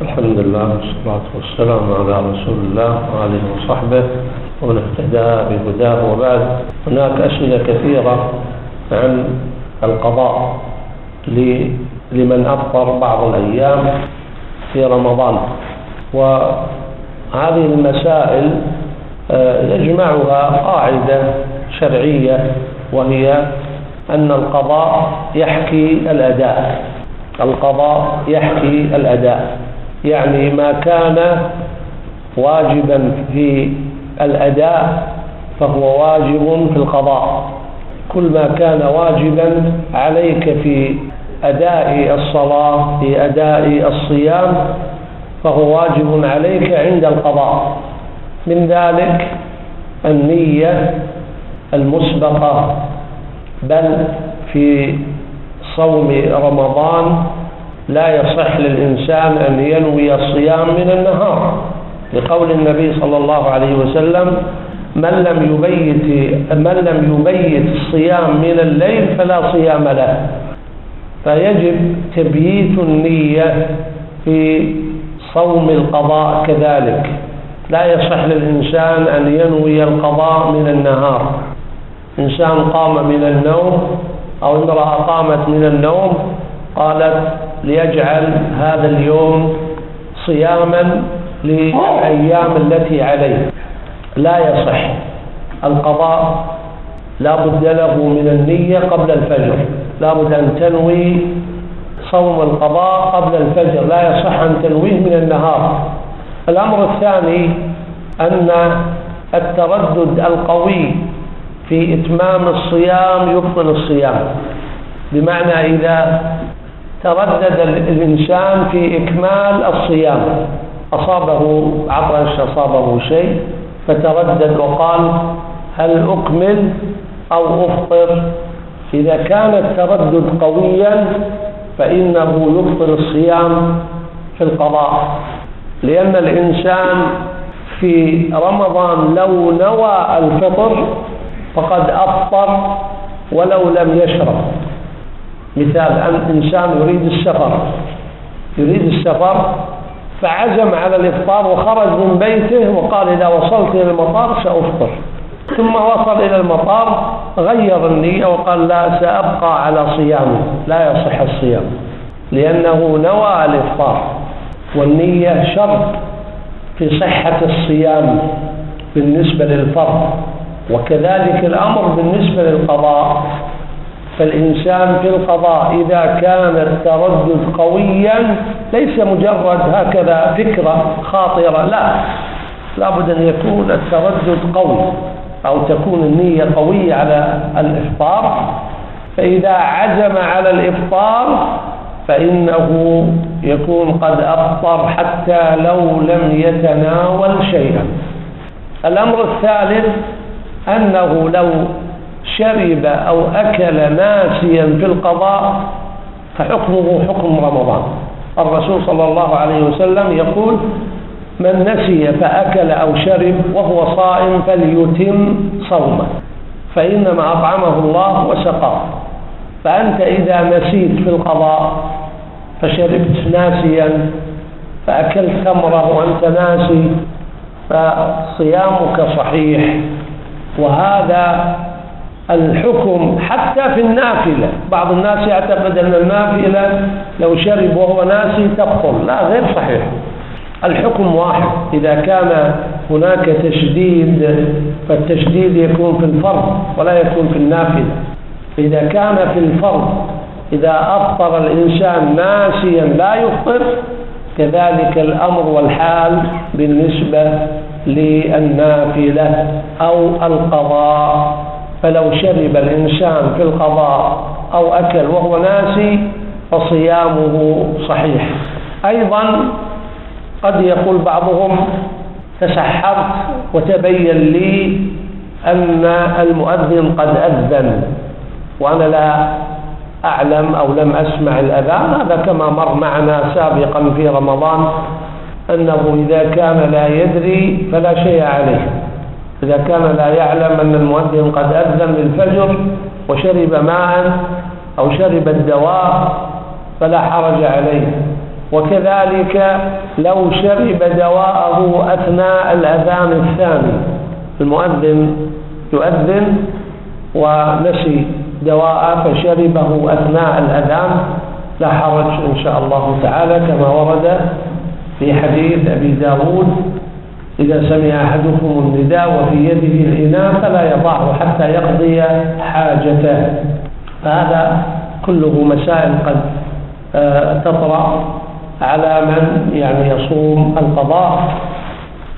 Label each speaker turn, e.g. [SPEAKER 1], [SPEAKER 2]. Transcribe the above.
[SPEAKER 1] الحمد لله والصلاة والسلام على رسول الله وآله وصحبه ومن اهتدى بهداه. وبعد، هناك أسئلة كثيرة عن القضاء لمن أفطر بعض الأيام في رمضان، وهذه المسائل يجمعها قاعدة شرعية، وهي أن القضاء يحكي الأداء. القضاء يحكي الأداء، يعني ما كان واجبا في الأداء فهو واجب في القضاء. كل ما كان واجبا عليك في أداء الصلاة، في أداء الصيام، فهو واجب عليك عند القضاء. من ذلك النية المسبقة، بل في صوم رمضان لا يصح للإنسان أن ينوي الصيام من النهار، لقول النبي صلى الله عليه وسلم: من لم يبيت الصيام من الليل فلا صيام له. فيجب تبييت النية في صوم القضاء كذلك. لا يصح للإنسان أن ينوي القضاء من النهار. إنسان قام من النوم أو امرأة قامت من النوم قالت ليجعل هذا اليوم صياما للأيام التي عليه، لا يصح. القضاء لا بد له من النية قبل الفجر، لا بد أن تنوي صوم القضاء قبل الفجر، لا يصح أن تنويه من النهار. الأمر الثاني أن التردد القوي في إتمام الصيام يبطل الصيام، بمعنى إذا تردد الإنسان في إكمال الصيام، أصابه عطش، أصابه شيء، فتردد وقال: هل أكمل أو أفطر؟ إذا كان التردد قويا فإنه يبطل الصيام في القضاء، لأن الإنسان في رمضان لو نوى الفطر فقد أفطر ولو لم يشرب. مثال: أن إنسان يريد السفر فعزم على الإفطار وخرج من بيته وقال: إذا وصلت إلى المطار سأفطر، ثم وصل إلى المطار غير النية وقال: لا، سأبقى على صيامي. لا يصح الصيام، لأنه نوى الإفطار، والنية شرط في صحة الصيام بالنسبة للفرض، وكذلك الأمر بالنسبة للقضاء. فالإنسان في القضاء إذا كان التردد قويا، ليس مجرد هكذا فكرة خاطرة، لا بد أن يكون التردد قوي، أو تكون النية قوية على الإفطار. فإذا عزم على الإفطار فإنه يكون قد أفطر حتى لو لم يتناول شيئا. الأمر الثالث أنه لو شرب أو أكل ناسيا في القضاء فحكمه حكم رمضان. الرسول صلى الله عليه وسلم يقول: من نسي فأكل أو شرب وهو صائم فليتم صومه، فإنما أطعمه الله وسقاه. فأنت إذا نسيت في القضاء فشربت ناسيا، فأكلت تمرة وأنت ناسي، فصيامك صحيح. وهذا الحكم حتى في النافلة. بعض الناس يعتقد أن النافلة لو شرب وهو ناسي تبطل، لا، غير صحيح. الحكم واحد. إذا كان هناك تشديد فالتشديد يكون في الفرض ولا يكون في النافلة. إذا كان في الفرض، إذا أفطر الإنسان ناسيا لا يفطر، كذلك الأمر والحال بالنسبة للنافلة أو القضاء. فلو شرب الإنسان في القضاء أو أكل وهو ناسي فصيامه صحيح. أيضا قد يقول بعضهم: تسحرت وتبين لي أن المؤذن قد أذن وأنا لا أعلم أو لم أسمع الأذان. هذا كما مر معنا سابقا في رمضان، أنه إذا كان لا يدري فلا شيء عليه. إذا كان لا يعلم أن المؤذن قد أذن للفجر وشرب ماء أو شرب الدواء فلا حرج عليه. وكذلك لو شرب دواءه أثناء الأذان الثاني، المؤذن يؤذن ونسي دواءه فشربه أثناء الأذان لا حرج إن شاء الله تعالى، كما ورد في حديث أبي داود: إذا سمع أحدكم النداء وفي يده الإناء فلا يضعه حتى يقضي حاجته. فهذا كله مسائل قد تطرأ على من يصوم القضاء.